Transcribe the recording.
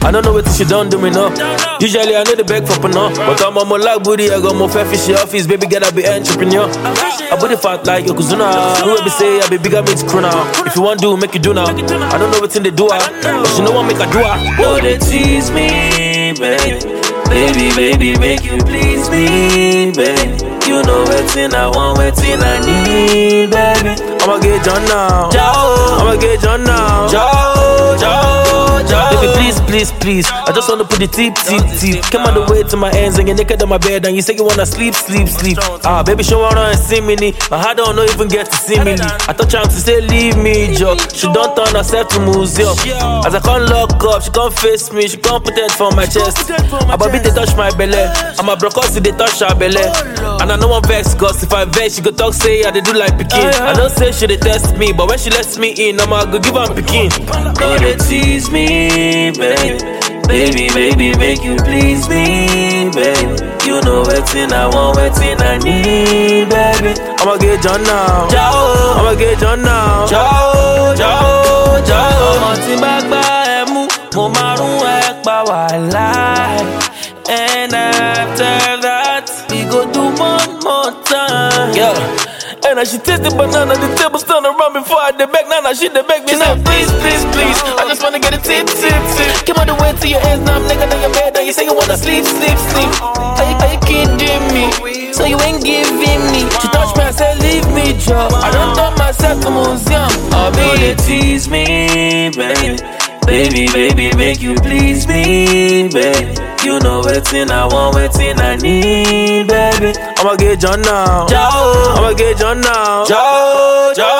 I don't know what she done do me now. Usually I know the beg for no, but I'm on my lag booty, I got more fair fishy office, baby get I be entrepreneur. I body fat like Yokozuna. Whoever say I be bigger means crew now. If you want do, make you do now. I don't know what's in the do but she know what make her do her. No, they tease me, baby. Baby, baby, make you please me, baby. You know waiting, I want waiting, I need, baby. I'ma get John now. Ciao. I'ma get John now. Ciao, ciao, ciao. Baby, please, please, please. I just wanna put the tip. Come on the way to my ends and you're naked on my bed and you say you wanna sleep. Baby, show her and see me. My heart don't know even get to see me. I thought trying to say leave me, Joe. She don't turn herself to museum. As I can't lock up, she can't face me. She can't put it for my chest. I'm a bit they touch my belly. I'm a broccoli, they touch her belly. And I know I'm vexed, cause if I vex, she go talk, say I they do like Pekin. I don't say she they test me, but when she lets me in, I'ma go give her Pekin. No, they tease me, baby. Baby, baby, make you please me, baby. You know waiting, I want waiting, I need, baby. I'ma get John now. Ciao. I'ma get John now. Ciao, ciao, ciao. Ọmọ tí bá gbá ẹ mú, mo máa rún ẹ pa wàhálà. And after that, we go do one more time. Yeah. And she taste the banana, the table stand around before I the back. Now she the back me now. Please, please, please. I just wanna get a tip. Come on the way to your hands now, I'm nigga on your bed. And you say you wanna sleep. Are you kidding me? So you ain't giving me. She touched me and said leave me, Joe. I don't turn myself to museum. Oh, baby, tease me, baby. Baby, baby, make you please me, baby. You know waiting, I want waiting, I need, baby. I'ma get John now. Ciao. I'ma get John now. Ciao, ciao.